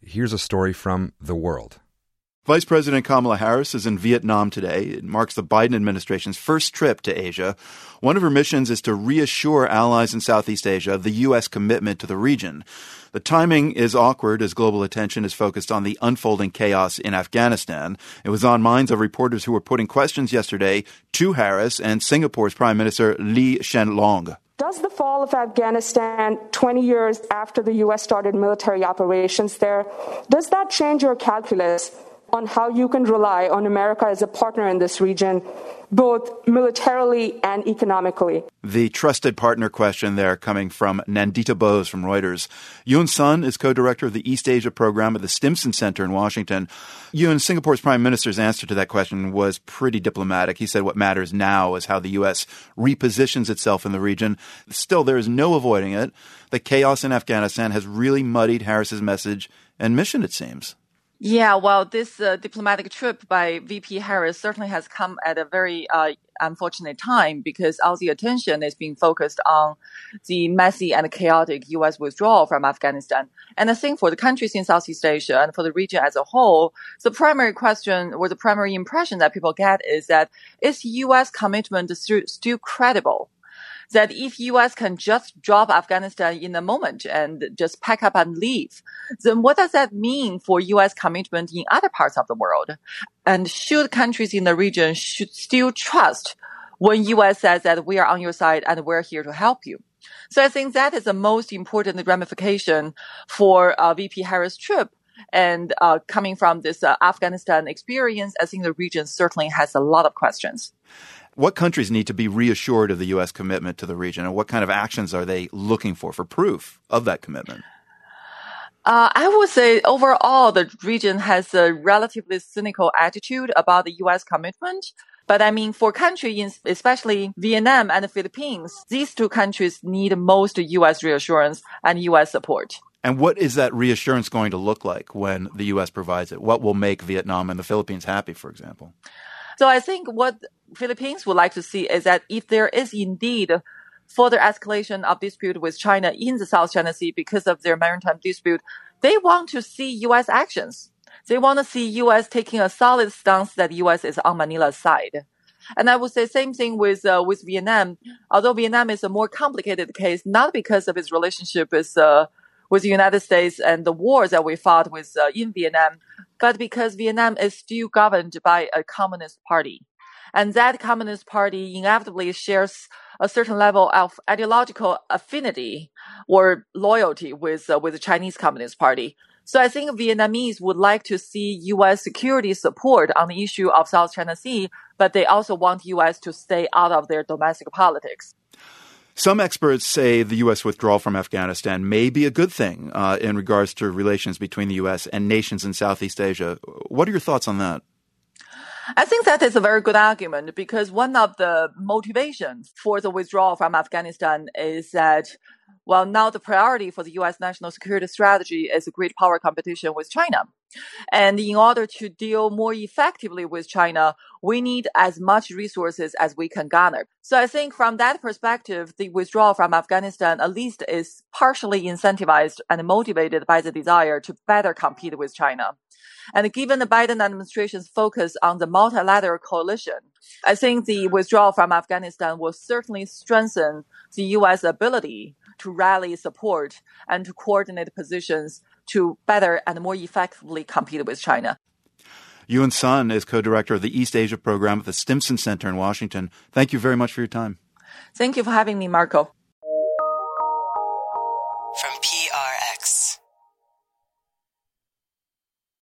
here's a story from The World. Vice President Kamala Harris is in Vietnam today. It marks the Biden administration's first trip to Asia. One of her missions is to reassure allies in Southeast Asia of the U.S. commitment to the region. The timing is awkward as global attention is focused on the unfolding chaos in Afghanistan. It was on minds of reporters who were putting questions yesterday to Harris and Singapore's Prime Minister Lee Hsien Loong. Does the fall of Afghanistan 20 years after the U.S. started military operations there, does that change your calculus on how you can rely on America as a partner in this region, both militarily and economically? The trusted partner question there coming from Nandita Bose from Reuters. Yoon Sun is co-director of the East Asia program at the Stimson Center in Washington. Yoon, Singapore's prime minister's answer to that question was pretty diplomatic. He said what matters now is how the U.S. repositions itself in the region. Still, there is no avoiding it. The chaos in Afghanistan has really muddied Harris's message and mission, it seems. Yeah, well, this diplomatic trip by VP Harris certainly has come at a very unfortunate time because all the attention is being focused on the messy and chaotic U.S. withdrawal from Afghanistan. And I think for the countries in Southeast Asia and for the region as a whole, the primary question or the primary impression that people get is that is U.S. commitment still credible? That if U.S. can just drop Afghanistan in a moment and just pack up and leave, then what does that mean for U.S. commitment in other parts of the world? And should countries in the region should still trust when U.S. says that we are on your side and we're here to help you? So I think that is the most important ramification for VP Harris' trip. And coming from this Afghanistan experience, I think the region certainly has a lot of questions. What countries need to be reassured of the U.S. commitment to the region, and what kind of actions are they looking for proof of that commitment? I would say overall, the region has a relatively cynical attitude about the U.S. commitment. But I mean, for countries, especially Vietnam and the Philippines, these two countries need most U.S. reassurance and U.S. support. And what is that reassurance going to look like when the U.S. provides it? What will make Vietnam and the Philippines happy, for example? So I think what Philippines would like to see is that if there is indeed further escalation of dispute with China in the South China Sea because of their maritime dispute, they want to see U.S. actions. They want to see U.S. taking a solid stance that U.S. is on Manila's side. And I would say same thing with Vietnam. Although Vietnam is a more complicated case, not because of its relationship with the United States and the wars that we fought with in Vietnam, but because Vietnam is still governed by a communist party. And that communist party inevitably shares a certain level of ideological affinity or loyalty with the Chinese Communist Party. So I think Vietnamese would like to see U.S. security support on the issue of South China Sea, but they also want U.S. to stay out of their domestic politics. Some experts say the U.S. withdrawal from Afghanistan may be a good thing in regards to relations between the U.S. and nations in Southeast Asia. What are your thoughts on that? I think that is a very good argument because one of the motivations for the withdrawal from Afghanistan is that, well, now the priority for the U.S. national security strategy is a great power competition with China. And in order to deal more effectively with China, we need as much resources as we can garner. So I think from that perspective, the withdrawal from Afghanistan at least is partially incentivized and motivated by the desire to better compete with China. And given the Biden administration's focus on the multilateral coalition, I think the withdrawal from Afghanistan will certainly strengthen the U.S. ability to rally support and to coordinate positions to better and more effectively compete with China. Yoon Sun is co-director of the East Asia program at the Stimson Center in Washington. Thank you very much for your time. Thank you for having me, Marco. From PRX.